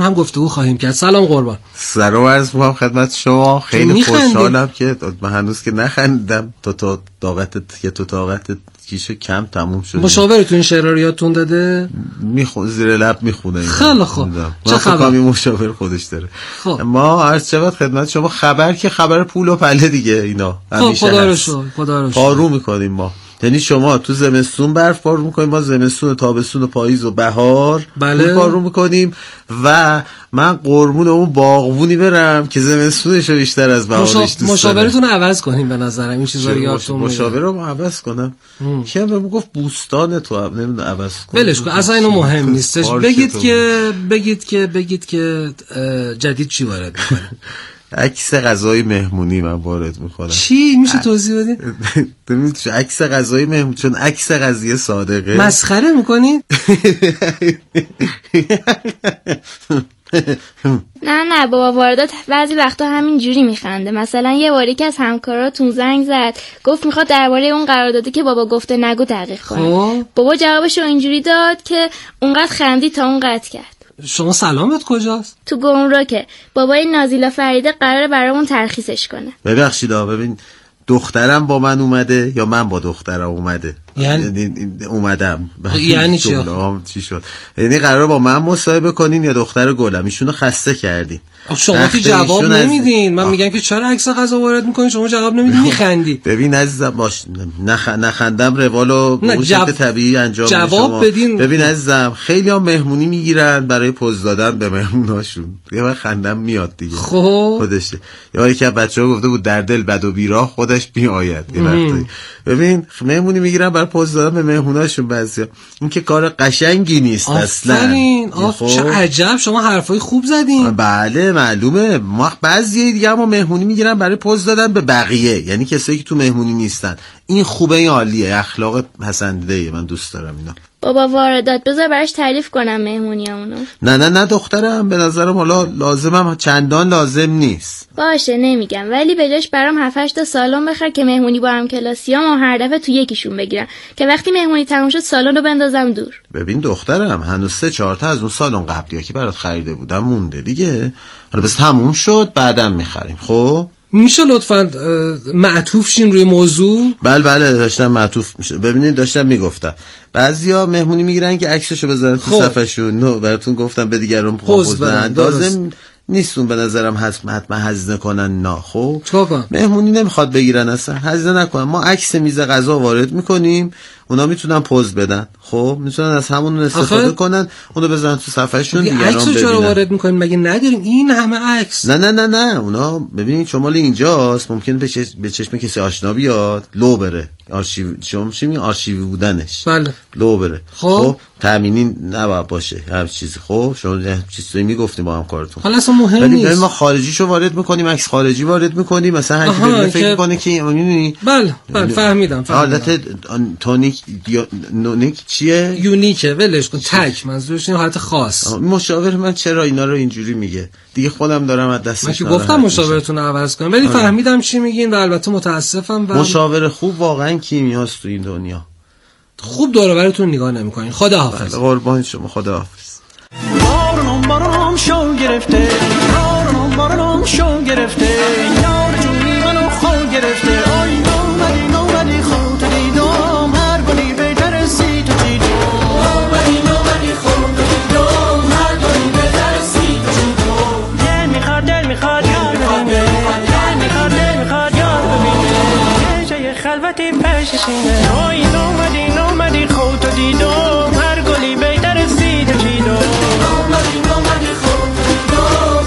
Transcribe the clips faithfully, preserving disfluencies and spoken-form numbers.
هم گفتگو خواهیم کرد. سلام قربان. سلام عرض می‌کنم خدمت شما. خیلی خوشحالم که من هنوز که نخندیدم تو تو طاقتت که تو طاقتت کیشو کم تموم شد. مشاورتون این شعر رو یادتون داده؟ میخونه زیر لب میخونه. خیلی خوب. چه خبر؟ مشاور خودش داره. خب. ما عرض شود خدمت شما خبر که خبر پول و پله دیگه اینا. خب خدا رو شکر، خدا رو شکر. پارو می‌کنیم ما. یعنی شما تو زمستون برف بارون میکنیم، ما زمستون و تابستون و پاییز و بهار بله. بارون میکنیم و من قربون اون باغبونی برم که زمستونش رو بیشتر از بهارش دوست داره. مشاورتون عوض کنیم به نظرم این چیزا رو یادتون میاد. مشاورم عوض کنم کیم بهم گفت بوستان تو نمیدونم عوض کنم. ولش کن اصلا اینو مهم نیستش. بگید که بگید که بگید که جدید چی وارد میکنه. عکس غذای مهمونی من وارد میکنم. چی میشه توضیح بدین؟ ببینید عکس غذای مهمونی چون عکس قضیه صادقه. مسخره میکنید؟ نه نه بابا واردات بعضی وقتا همین جوری میخنده. مثلا یه باری که از همکاراتون زنگ زد گفت میخواد درباره اون قراردادی که بابا گفته نگو تحقیق کنه. بابا جوابشو اینجوری داد که اونقدر خندی تا اون قطع کرد. شما سلامت کجاست؟ تو گمرکه. بابای نازیلا فریده قراره برامون ترخیصش کنه. ببخشید ببین دخترم با من اومده یا من با دخترم اومده؟ یعنی اومدم. یعنی چی؟ چی شد؟ یعنی قراره با من مصاحبه کنین یا دختر گلم؟ ایشونو خسته کردین. شما که جواب نمیدین. من میگم که چرا عکس غذا وارد میکنین شما جواب نمیدین میخندی. ببین عزیزم باش نخ... نخندم روالو به شکل طبیعی انجام میشه. جواب بدین. ببین عزیزم خیلی ها مهمونی میگیرن برای پوز دادن به مهموناشون. یه وقت خندم میاد دیگه. خب خودشه. یا یکی از بچه‌ها گفته بود در دل بد و بیراه خودش میآید. یه وقتی ببین مهمونی میگیرن برای پوز دادن به مهموناشون. بعضیا این که کار قشنگی نیست اصلا. آفرین. آف چه عجب شما حرفای خوب زدین. بله معلومه. ما بعضی دیگه ما مهمونی میگیرن برای پوز دادن به بقیه، یعنی کسایی که تو مهمونی نیستن. این خوبه، این عالیه، اخلاق پسندیده من دوست دارم اینا. بابا واردات بذار براش تعریف کنم مهمونیامونو. نه نه نه دخترم به نظرم حالا لازمم چندان لازم نیست. باشه نمیگم ولی به جاش برام هفت هشت تا سالن بخر که مهمونی با هم کلاسیام هر دفعه تو یکیشون بگیرم که وقتی مهمونی تموم شد سالن رو بندازم دور. ببین دخترم هنوز سه چهار تا از اون سالن قبلیه که برات خریده بودم مونده دیگه. حالا بس تموم شد بعدم میخریم. خب میشه لطفاً معطوف شین روی موضوع؟ بله بله داشتم معطوف میشه. ببینید داشتم میگفتم بعضیا مهمونی میگیرن که عکسشو بذارن تو صفحه‌شون. نو براتون گفتم به دیگران پوز بدن. لازم نیستون به نظرم حتما هزینه کنن. نه خب مهمونی نمیخواد بگیرن اصلا هزینه نکنن. ما عکس میز غذا وارد میکنیم اونا میتونن پوز بدن. خب میتونن از همون استفاده آخه... کنن اونو بزنن تو صفحهشون دیگران ببینن. عکسو چرا وارد میکنین مگه نداریم این همه عکس؟ نه نه نه نه اونا ببینید شمال اینجاست ممکنه به چشم به چشم کسی آشنا بیاد لو بره. آرشیو شما چی میگین آرشیوی بودنش؟ بله لو بره. خب, خب تامینی نباید باشه هر چیزی. خب شما چیزی میگفتیم با هم کارتون حالا اصلا مهم نیست. ولی ما خارجیشو وارد میکنیم عکس خارجی وارد میکنیم مثلا هر کی فکر میکنه که میدونی. بله بله فهمیدم فهمیدم. حالت تونیک نونیک چیه؟ یونیکه ولش کن. تک منظورش این حالت خاص. مشاور من چرا اینا رو اینجوری میگه دیگه خودم دارم از دستش. من که گفتم مشاورتون رو عوض کنم ولی فهمیدم چی میگین و البته متاسفم. و مشاور خوب واقعا کیمیاست تو این دنیا. خوب دور و برتون نگاه نمیکنین. خدا حافظ. قربان شما خدا حافظ. بارونم بارونم شو گرفته بارونم بارونم شو گرفته یار جونی منو خو گرفته آی نومدی نومدی خود دیدم هر گلی بهتر سی تو دیدم نومدی نومدی خود دیدم هر گلی بهتر سی تو دیدم دل میخواد دل میخواد یار ببینه دل میخواد دل میخواد یار ببینه جای خلوتی پیش سینه آی نومدی نومدی خود دیدم هر گلی بهتر سی تو دیدم نومدی نومدی خود دیدم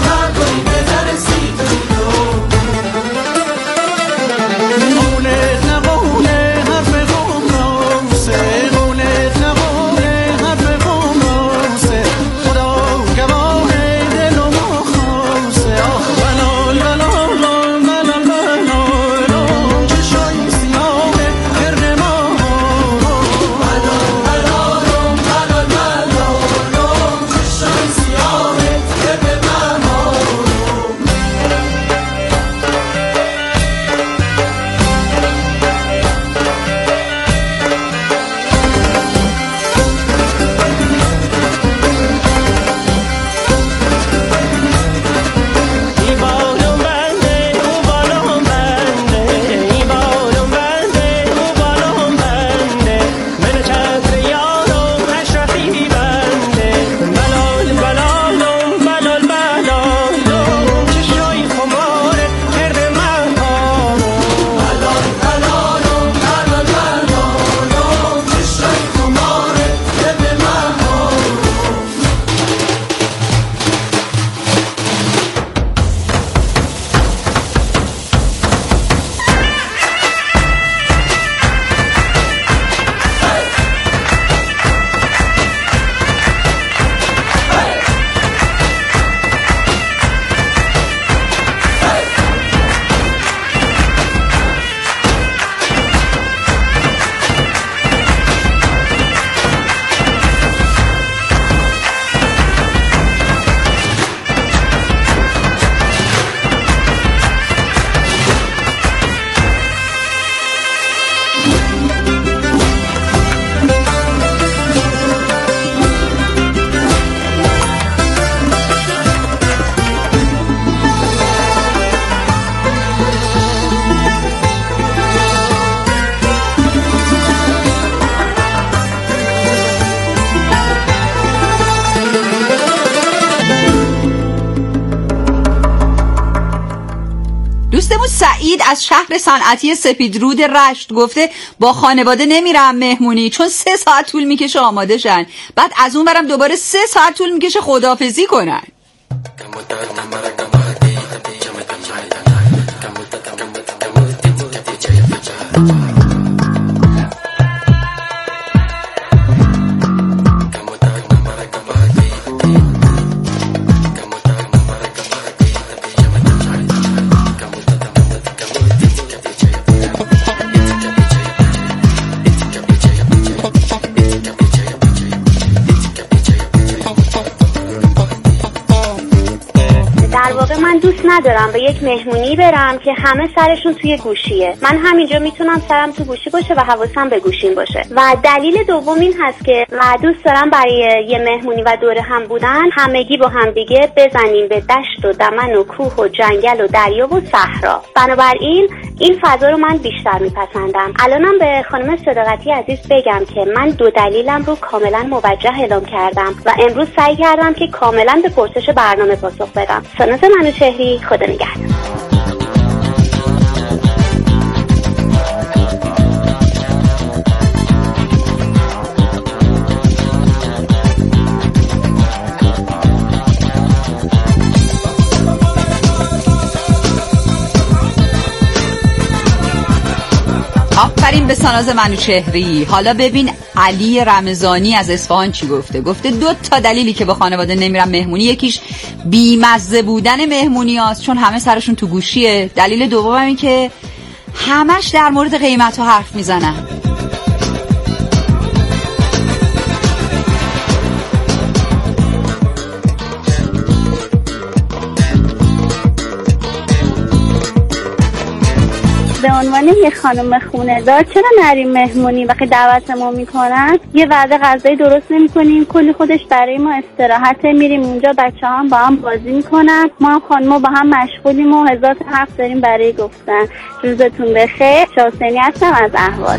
سعید از شهر صنعتی سپیدرود رشت گفته با خانواده نمیرم مهمونی چون سه ساعت طول میکشه آماده شن، بعد از اون برم دوباره سه ساعت طول میکشه خداحافظی کنن. من دوست ندارم به یک مهمونی برم که همه سرشون توی گوشیه. من همینجا میتونم سرم تو گوشی باشه و حواسم به گوشیم باشه. و دلیل دوم این هست که من دوست دارم برای یه مهمونی و دوره هم بودن همگی با هم دیگه بزنیم به دشت و دمن و کوه و جنگل و دریا و صحرا. بنابراین این فضا رو من بیشتر میپسندم. الانم به خانم صداقتی عزیز بگم که من دو دلیلم رو کاملا موجه اعلام کردم و امروز سعی کردم که کاملا به پرسش برنامه پاسخ بدم. ساناز منوچهری، خدا نگهدار. آفرین به ساناز منوچهری. حالا ببین علی رمضانی از اصفهان چی گفته. گفته دو تا دلیلی که با خانواده نمیرم مهمونی، یکیش بیمزه بودن مهمونی هاست چون همه سرشون تو گوشیه، دلیل دوم این که همش در مورد قیمت ها حرف میزنن. به عنوان یه خانم خونه دار چرا نریم مهمونی؟ وقتی دعوتمون میکنن یه وعده غذایی درست نمیکنیم، کلی خودش برای ما استراحت، میریم اونجا بچه هم با هم بازی میکنن، ما هم خانم‌ها با هم مشغولیم و هزار حرف داریم برای گفتن. روزتون بخیر. شاسنی هستم از اهواز.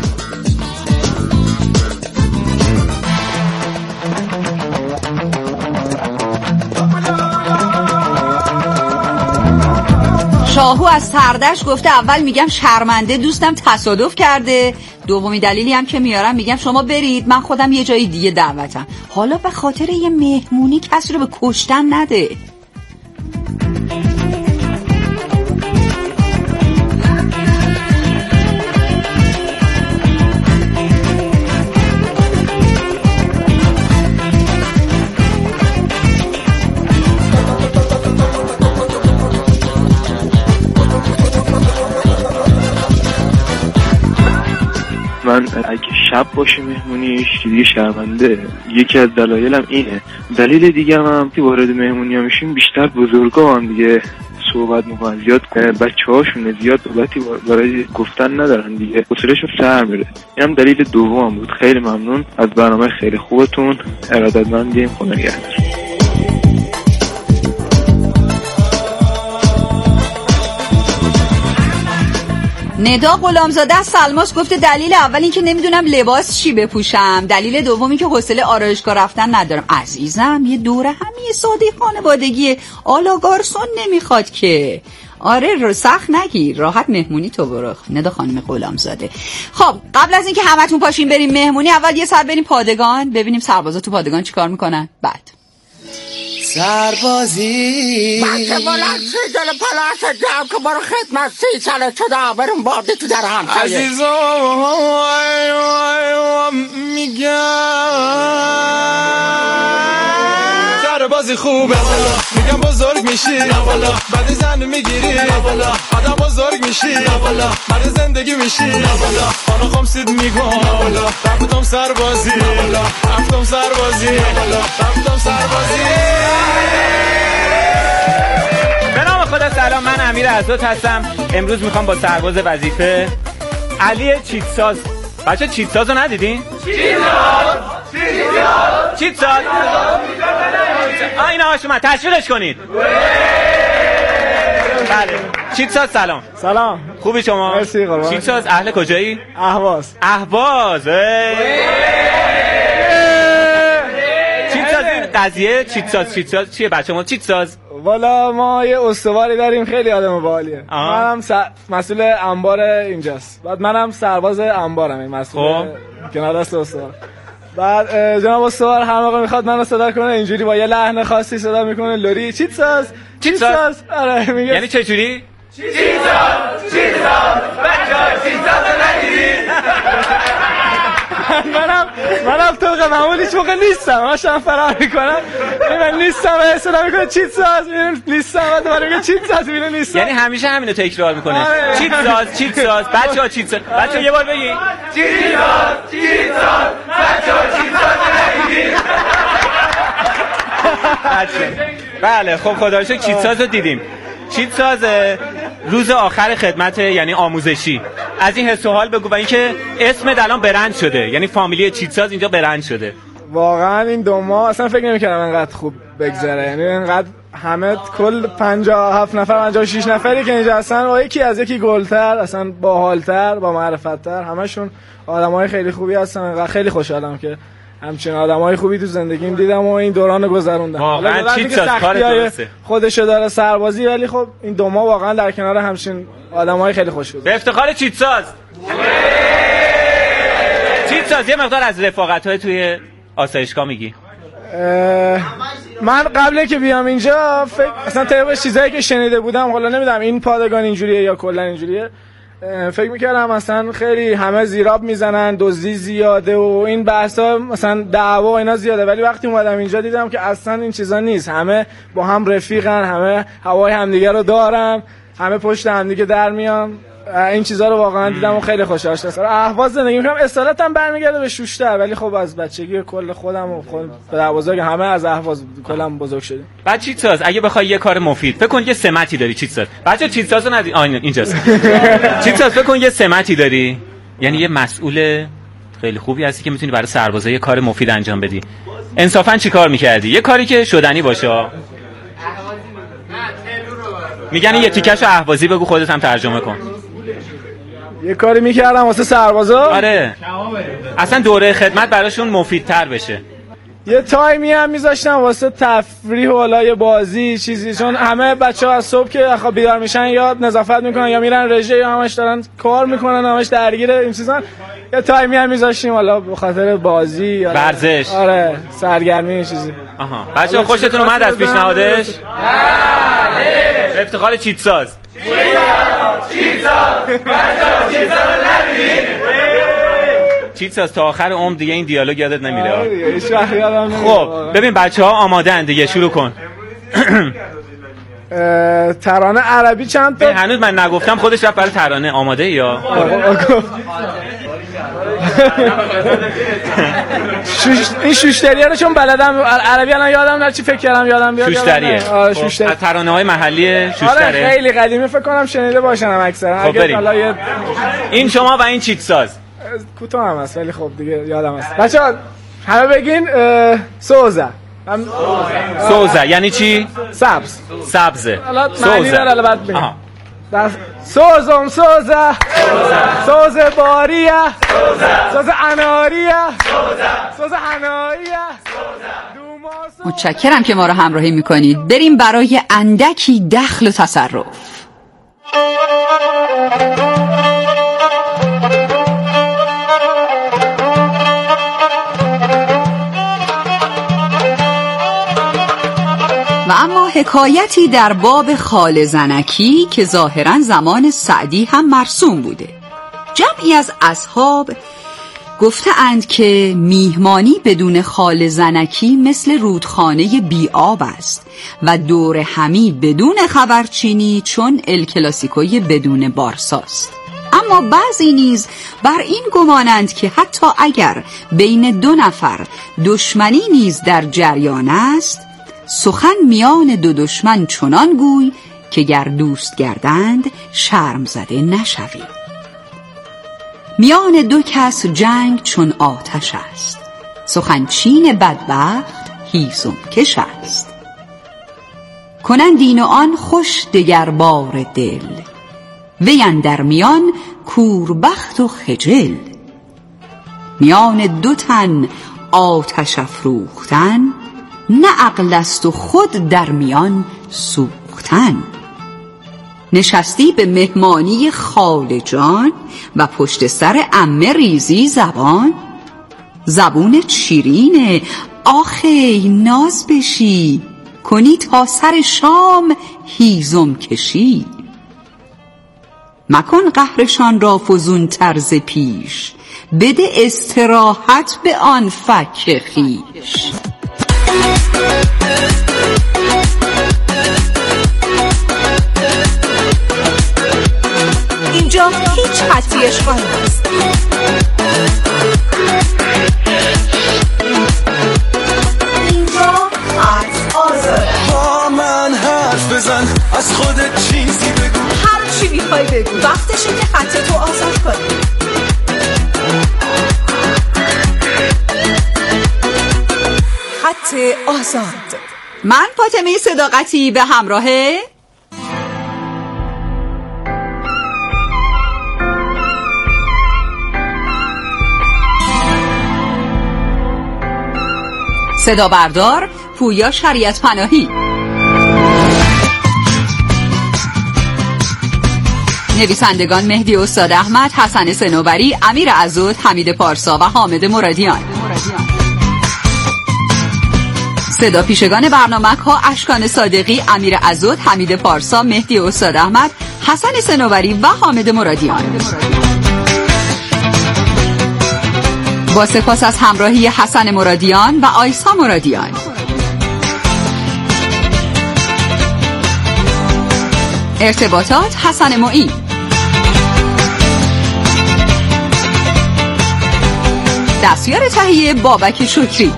شاهو از سردش گفته اول میگم شرمنده دوستم تصادف کرده، دومی دلیلی هم که میارم میگم شما برید من خودم یه جای دیگه دعوتم. حالا به خاطر یه مهمونی کسی رو به کشتن نده. من اگه شب باشه مهمونیش دیگه شرمنده. یکی از دلایلم اینه. دلیل دیگه هم که وارد مهمونی ها میشیم بیشتر بزرگا هم دیگه صحبت میکنن، زیاد بچه هاشون زیاد صحبتی برای گفتن ندارن دیگه، حوصله‌شون سر میره. این هم دلیل دوم بود. خیلی ممنون از برنامه خیلی خوبتون. ارادتمندیم. خدا نگهدار. ندا غلامزاده از سلماس گفته دلیل اول این که نمیدونم لباس چی بپوشم، دلیل دومی که حوصله آرایشگاه رفتن ندارم. عزیزم یه دوره همین ساده خانوادگی آلا گارسون نمیخواد که. آره رو سخت نگیر، راحت مهمونی تو برو. ندا خانم غلامزاده. خب قبل از اینکه همتون پاشین بریم مهمونی اول یه سر بریم پادگان ببینیم سربازا تو پادگان چیکار میکنن. بعد سربازی بچه بلند سی دل پلاس جمع که برو خدمت سی ساله چدا برون بارده تو در همسایه. عزیزم میگم سربازی خوبه میگم بزرگ میشی بعد زن میگیری آدم بزرگ میشی بعد زندگی میشی. خانو خمسید میگم رفتم سربازی رفتم سربازی رفتم سربازی. به نام خدا. سلام، من امیر عزت هستم. امروز میخوام با سرباز وظیفه علی چیتساز. بچه چیتساز رو ندیدین؟ چیتساز چیتساز چیتساز آه این آقاش اومد، تشویقش کنید. بله چیتساز سلام. سلام، خوبی شما؟ مرسی قربان. چیتساز اهل کجایی؟ اهواز. اهواز. چیتساز قضیه چیت ساز چیت ساز چیه بچه‌ها؟ چیت ساز والا ما یه استواری داریم خیلی آدم باحالیه. منم س... مسئول انبار اینجاست. بعد منم سرباز انبارم، این مسئول کنار دست استوار. بعد جناب استوار هر موقع میخواد منو صدا کنه اینجوری با یه لحن خاصی صدا میکنه، لوری چیت ساز چیت ساز. آره میگه یعنی چه جوری؟ چیت ساز چیت ساز بچه‌ها چیت ساز ندیدین؟ منم منم طبق معمول هیچ موقع نیستم، هاشم فرار میکنم من نیستم و اصلا میکنه چیت ساز نیستم و دوباره میگه چیت ساز میبینه نیستم. یعنی همیشه همینو تکرار میکنه چیت ساز چیت ساز بچه‌ها چیت ساز. بچه‌ها یه بار بگین چیت ساز چیت ساز بچه‌ها چیت ساز ندیدین؟ بله خب خدا رو شکر چیت ساز رو دیدیم. چیت ساز روز آخر خدمت یعنی آموزشی، از این حس و حال بگو و اینکه اسمت الان برند شده، یعنی فامیلی چیت ساز اینجا برند شده. واقعا این دو ماه اصلا فکر نمی‌کردم انقدر خوب بگذره، یعنی انقدر همه کل پنجاه و هفت نفر پنجاه و شش نفری که اینجا هستن و یکی از یکی گلتر، اصلا باحال‌تر، با معرفت‌تر، همشون آدمای خیلی خوبی هستن. خیلی خوشحالم که همچین آدمای خوبی تو زندگیم دیدم و این دوران گذروندم. واقعا چیت ساز کار درسته، خودشو داره سربازی، ولی خب این دو ماه واقعا در کنار همچین آدمای خیلی خوش بود. به افتخار چیت ساز. چیت ساز یه مقدار از رفاقت‌های توی آسایشگاه میگی؟ من قبل که بیام اینجا فکر اصلا طبق چیزایی که شنیده بودم، حالا نمیدونم این پادگان اینجوریه یا کلا اینجوریه، فکر میکردم مثلا خیلی همه زیراب میزنن، دزدی زیاده و این بحثا مثلا دعوا و اینا زیاده، ولی وقتی اومدم اینجا دیدم که اصلا این چیزا نیست، همه با هم رفیقن، همه هوای همدیگه رو دارن، همه پشت همدیگه در میان. این چیزا رو واقعا دیدم و خیلی خوشحال شدم. اهواز زندگی میکنم، اصالتم برمیگرده به شوشتر، ولی خب از بچگی کل خودم و خود پدر بزرگ همه از اهواز کلم بزرگ شدیم. بعد چیت ساز اگه بخوای یه کار مفید، فکر کن یه سمتی داری چیت ساز. بچا چیت سازو ندی آ اینجاست. چیت ساز فکر کن یه سمتی داری، یعنی یه مسئول خیلی خوبی هستی که میتونی برای سربازا یه کار مفید انجام بدی. انصافا چیکار می‌کردی؟ یه کاری که شدنی باشه. میگن یه تیکشو اهوازی بگو، خودت هم ترجمه کن. یه کاری میکردم واسه سربازا. آره اصلا دوره خدمت براشون مفیدتر بشه. یه تایمی هم میذاشتم واسه تفریح و حالا بازی چیزی، چون همه بچه‌ها از صبح که خب بیدار میشن یا نظافت میکنن یا میرن رژه یا همش دارن کار میکنن، همش درگیر این چیزان. یه تایمی هم میذاشتیم حالا به خاطر بازی یا ورزش. آره سرگرمی چیزی. آها بچه‌ها خوشتون اومد از پیشنهادش؟ بله. افتخار چیت ساز. چیت ساز بچه‌ها چیت ساز ندیدین؟ چیت ساز تا آخر عمر دیگه این دیالوگ یادت نمیره. هیچ وقت یادم نمیره. خب ببین بچه‌ها آماده ان دیگه، شروع کن. ترانه عربی چند تا؟ هنوز من نگفتم، خودش رفت برای ترانه. آماده یا؟ شوش... این شوشتریه رو چون بلدم عربی الان یادم نمیاد چی فکر کردم یادم بیاد. شوشتریه. آره شوشتری. از ترانه‌های محلی شوشتره. آره خیلی قدیمی فکر کنم شنیده باشن اکثرا. خب بریم. یه... این شما و این چیت ساز. کوتاه هم هست ولی خب دیگه یادم هست. بچه‌ها همه بگین سوزه. هم... سوزه یعنی چی؟ سبز. سبزه. معنی داره البته بگیم. بس سوزم سوزه سوزه باریه سوزه اناریه سوزه هناییه. متشکرم که ما رو همراهی میکنید. بریم برای اندکی دخل و تصرف. و اما حکایتی در باب خال زنکی که ظاهراً زمان سعدی هم مرسوم بوده. جمعی از اصحاب گفته اند که میهمانی بدون خال زنکی مثل رودخانه بی آب است و دور همی بدون خبرچینی چون الکلاسیکوی بدون بارساست. اما بعضی نیز بر این گمانند که حتی اگر بین دو نفر دشمنی نیز در جریان است، سخن میان دو دشمن چنان گوی که گر دوست گردند شرم زده نشوی. میان دو کس جنگ چون آتش است، سخنچین بدبخت هیزم کش است. کنند این و آن خوش دگر بار دل، وی اندر میان کوربخت و خجل. میان دو تن آتش افروختن، نه عقل است و خود در میان سوختن. نشستی به مهمانی خاله جان و پشت سر عمه ریزی زبان. زبون شیرینه آخه ناز بشی، کنی تا سر شام هیزم کشی. مکن قهرشان را فزون طرز پیش، بده استراحت به آن فک خویش. اینجا هیچ خطی اشغال نیست. اینجا خط آزاده. با من حرف بزن، از خودت چیزی بگو، هر چی میخوای بگو، وقتشه که خط تو آزاد کنی. خط آزاد. من فاطمه صداقتی به همراه صدا بردار پویا شریعت پناهی، نویسندگان مهدی استاد احمد، حسن صنوبری، امیر عزوت، حمید پارسا و حامد مرادیان. صدا پیشگان برنامه ها اشکان صادقی، امیر عزوت، حمید پارسا، مهدی استاد احمد، حسن صنوبری و حامد مرادیان. با سپاس از همراهی حسن مرادیان و آیسا مرادیان. ارتباطات حسن معین. دستیار تهیه بابک شکری.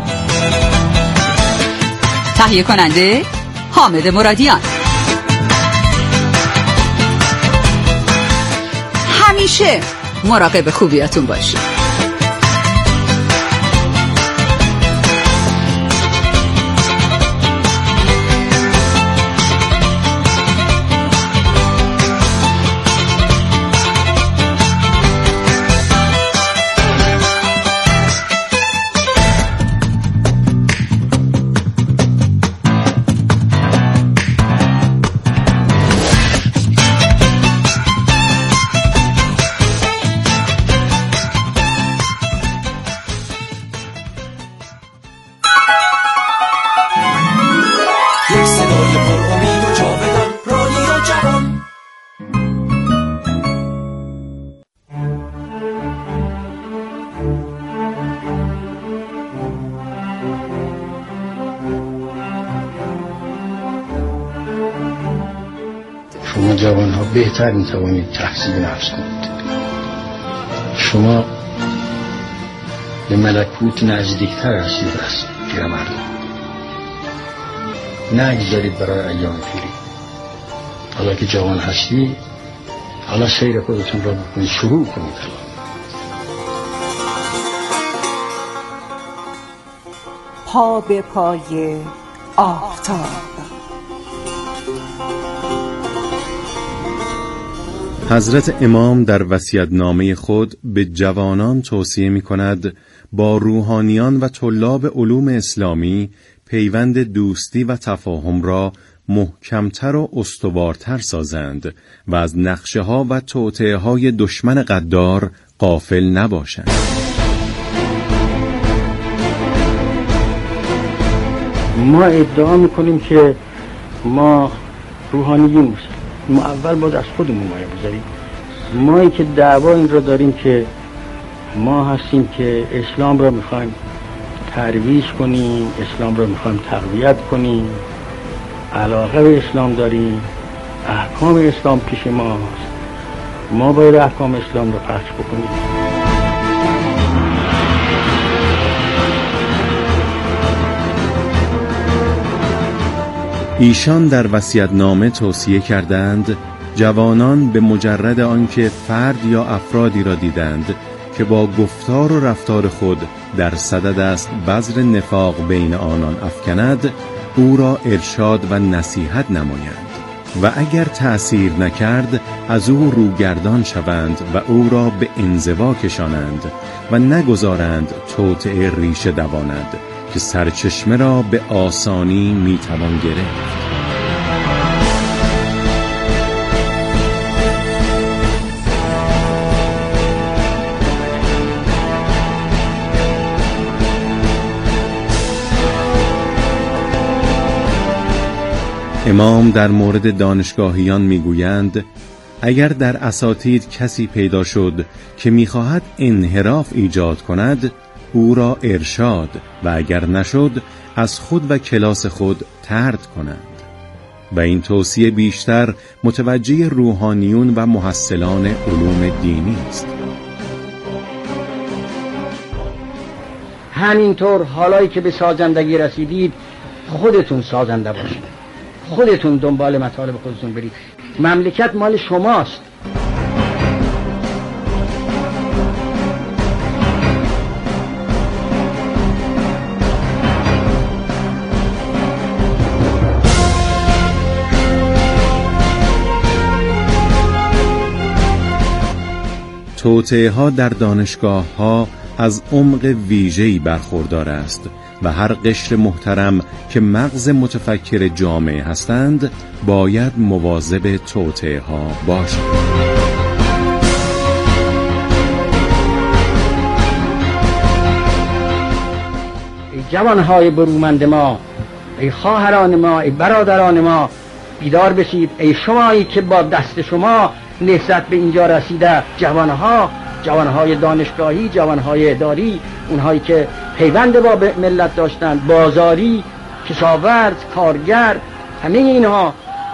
تهیه کننده حامد مرادیان. همیشه مراقب خوبیاتون باشید. شما جوان ها بهتر می توانید تحصیل نفس کنید. شما به ملکوت نزدیکتر هستید از پیرمردان. نگذارید برای ایام پیری. حالا که جوان هستی، حالا سیر خودتون را بکنید، شروع کنید. پا به پای آفتاب. حضرت امام در وصیت‌نامه خود به جوانان توصیه می‌کند با روحانیان و طلاب علوم اسلامی پیوند دوستی و تفاهم را محکمتر و استوارتر سازند و از نقشه‌ها و توطئه‌های دشمن غدار غافل نباشند. ما ادعا می‌کنیم که ما روحانیون هستیم. ما اول باید از خودمون مایه بذاریم. مایی که دعوا این رو داریم که ما هستیم که اسلام را میخوایم ترویج کنیم، اسلام را میخوایم تقویت کنیم، علاقه به اسلام داریم، احکام اسلام پیش ماست، ما باید احکام اسلام را پخش بکنیم. ایشان در وصیت‌نامه توصیه کردند جوانان به مجرد آنکه فرد یا افرادی را دیدند که با گفتار و رفتار خود در صدد است بذر نفاق بین آنان افکند، او را ارشاد و نصیحت نمایند و اگر تأثیر نکرد از او روگردان شوند و او را به انزوا کشانند و نگذارند توطئه ریشه دواند که سرچشمه را به آسانی میتوان گرفت. امام در مورد دانشگاهیان میگویند اگر در اساتید کسی پیدا شد که میخواهد انحراف ایجاد کند او را ارشاد و اگر نشد از خود و کلاس خود طرد کنند و این توصیه بیشتر متوجه روحانیون و محصلان علوم دینی است. همینطور حالایی که به سازندگی رسیدید خودتون سازنده باشید، خودتون دنبال مطالب خودتون برید. مملکت مال شماست. توطئه ها در دانشگاه ها از عمق ویژه‌ای برخوردار است و هر قشر محترم که مغز متفکر جامعه هستند باید مواظب توطئه ها باشند. ای جوانهای برومند ما، ای خواهران ما، ای برادران ما، بیدار بشید. ای شمایی که با دست شما نهضت به اینجا رسیده، جوانها، جوانهای دانشگاهی، جوانهای اداری، اونهایی که پیوند با ملت داشتن، بازاری، کشاورز، کارگر، همه اینها.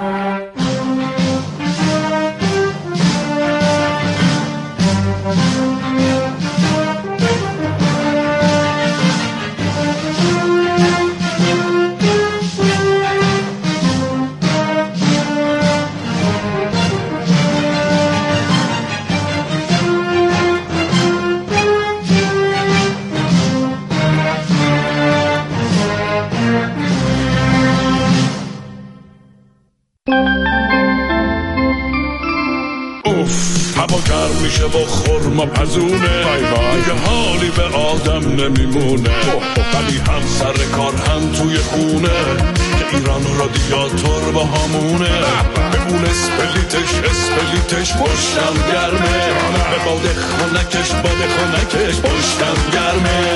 میشه با خورما پزونه دیگه حالی به آدم نمیمونه ولی هم سر کار هم توی خونه که ایران رادیاتور با همونه به اون اسپلیتش اسپلیتش پشتم گرمه به باد خونکش باد خونکش پشتم گرمه.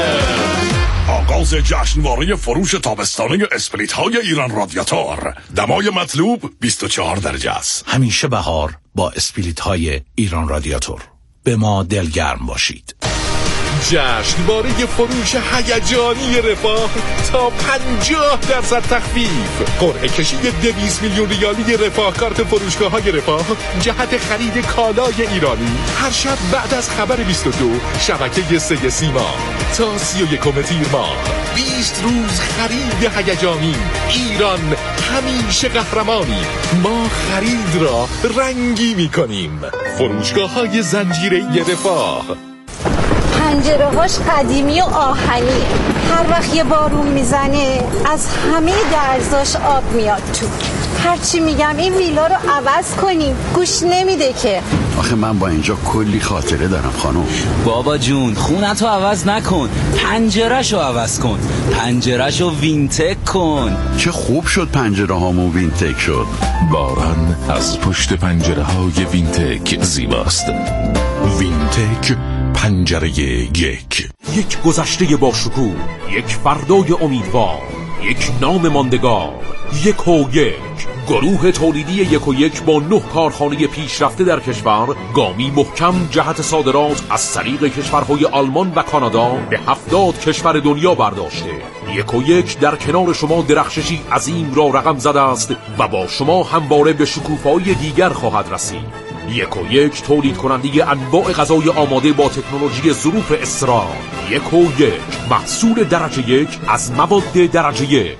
آغاز جشنواره فروش تابستانه اسپلیت های ایران رادیاتور. دمای مطلوب بیست و چهار درجه است. همیشه بهار با اسپلیت های ایران رادیاتور. به ما دلگرم باشید. جشنواره فروش هیجانی رفاه تا پنجاه درصد تخفیف. قرعه کشی دویست میلیون ریالی رفاه کارت فروشگاه های رفاه جهت خرید کالای ایرانی هر شب بعد از خبر بیست و دو شبکه سه سیما تا سی و یکم تیر ماه. بیست روز خرید هیجانی. ایران همیشه قهرمانی. ما خرید را رنگی میکنیم. فروشگاه های زنجیره رفاه. پنجره هاش قدیمی و آهنیه. هر وقت یه بارون میزنه از همه درزاش آب میاد تو. هرچی میگم این ویلا رو عوض کنیم گوش نمیده که. آخه من با اینجا کلی خاطره دارم خانم. بابا جون خونتو عوض نکن، پنجرهشو عوض کن، پنجرهشو وینتک کن. چه خوب شد پنجره هامون وینتک شد. باران از پشت پنجره های وینتک زیباست. وینتک پنجره یک. یک گذشته با شکوه، یک فردای امیدوار، یک نام ماندگار. یک و یک گروه تولیدی یک و یک با نه کارخانه پیشرفته در کشور گامی محکم جهت صادرات از طریق کشورهای آلمان و کانادا به هفتاد کشور دنیا برداشته. یک و یک در کنار شما درخششی عظیم را رقم زده است و با شما همواره به شکوفایی دیگر خواهد رسید. یک و یک تولید کننده انواع غذای آماده با تکنولوژی ظروف اسرار. یک و یک محصول درجه یک از مواد درجه یک.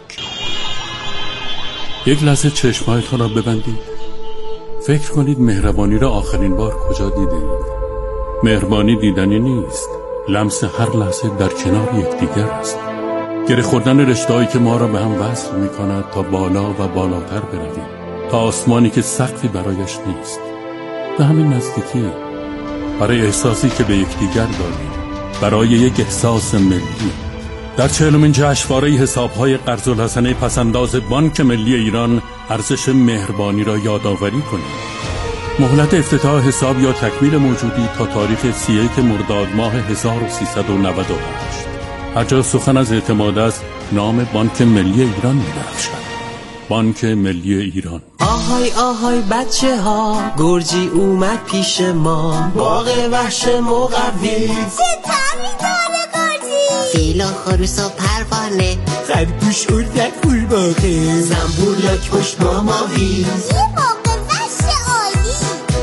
یک لحظه چشمایتان را ببندید. فکر کنید مهربانی را آخرین بار کجا دیدید؟ مهربانی دیدنی نیست، لمس هر لحظه در کنار یکدیگر است. گره خوردن رشته‌هایی که ما را به هم وصل می‌کند تا بالا و بالاتر برویم، تا آسمانی که سقفی برایش نیست. به همین نزدیکی، برای احساسی که به یکدیگر داریم، برای یک احساس ملی، در چهلمین جشنواره حساب‌های قرض الحسنه پسنداز بانک ملی ایران ارزش مهربانی را یادآوری کنیم. مهلت افتتاح حساب یا تکمیل موجودی تا تاریخ سی و یک مرداد ماه هزار و سیصد و نود و هشت. هر جا سخن از اعتماد است، نام بانک ملی ایران می‌درخشد. بانک ملی ایران. آهای آهای بچه ها، گرجی اومد پیش ما، باغ وحش مقوی، ستمی داره گرجی، فیل و خروس و پروانه، خرگوش اردک قورباغه، زنبور لاک پشت ماماهی، یه باغ وحش عالی.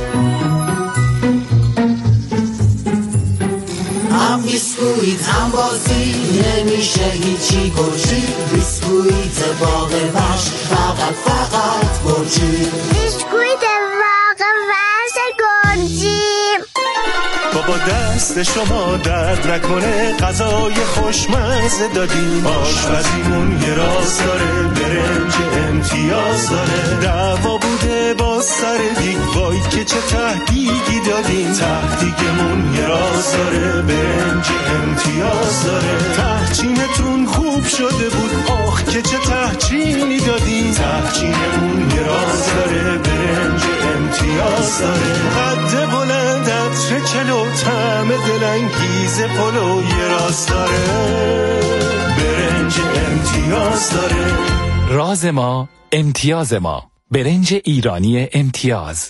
هم بیسکویت هم بازی، نمیشه هیچی گرجی، بیسکویت باغ وحش فقط فقط گرجی، بیسکویت باغ وحش گرجی. بابا دست شما درد نکنه، غذای خوشمزه دادیم، آشپزیمون یه راز داره، برنج امتیاز داره، دعوا بوده با سر دیگ، وای که چه تهدیگی دادیم، تهدیگمون یه راز داره، برنج امتیاز داره، تهچینتون خوب شده بود، آخ که چه تهچینی دادیم، تهچینمون یه راز داره، برنج امتیاز داره، قد بلند عطر چلو، طعم دلانگیز پلو یه راز داره، برنج امتیاز داره. راز ما امتیاز ما، برنج ایرانی امتیاز.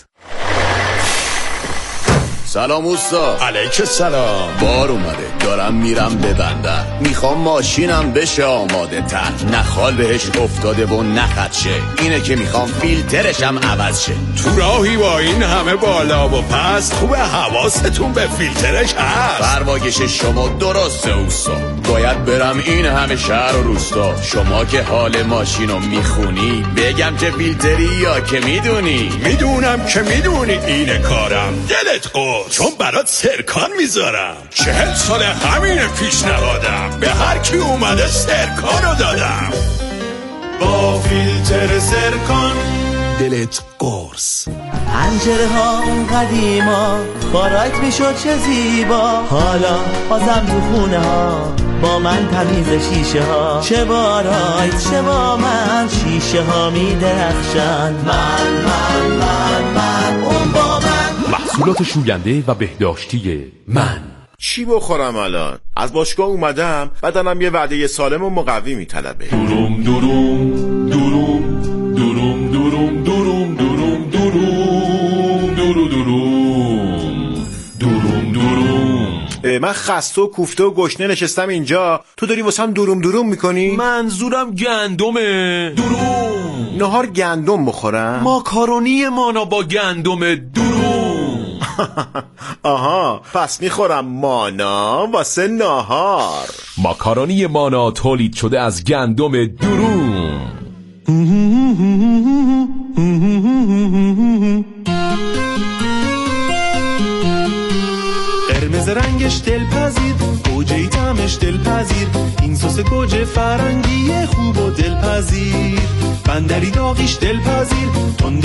سلام اوستا. علیک سلام. بار اومده، دارم میرم به بندر، میخوام ماشینم بشه آماده تر، نخال بهش افتاده و نخدشه، اینه که میخوام فیلترشم عوض شه. تو راهی با این همه بالا و پس، خوبه حواستون به فیلترش هست. فرمایش شما درسته اوستا، باید برم این همه شهر و روستا، شما که حال ماشینو میخونی، بگم چه فیلتری یا که میدونی؟ میدونم که میدونی اینه کارم، دلت قول، چون برات سرکان میذارم، چهل سال همین پیشنهادم، به هر کی اومده سرکانو دادم، با فیلتر سرکان دلت قرص. پنجره ها اون قدیما، بارایت میشد چه زیبا، حالا بازم تو خونه ها، با من تمیز شیشه ها، چه بارایت چه با من، شیشه ها میدرخشن، من من من من اون با من. محصولات شوینده و بهداشتی من. چی بخورم الان؟ از باشگاه اومدم، بدنم یه وعده سالم و مقوی میطلبه. دوروم دوروم دوروم دوروم دوروم دوروم دوروم دوروم دورو دوروم دوروم دوروم. من خسته و کوفته و گشنه نشستم اینجا، تو داری واسم دوروم دوروم میکنی؟ منظورم گندمه. دوروم. نهار گندم بخورم؟ ماکارونی مانا با گندم دوروم. آها، پس میخورم مانا واسه نهار. ماکارونی مانا تولید شده از گندم دوروم. قرمز رنگش دلپذیر، گوجه طعمش دلپذیر، این سس گوجه فرنگی خوب و دلپذیر، بندری داغیش دلپذیر،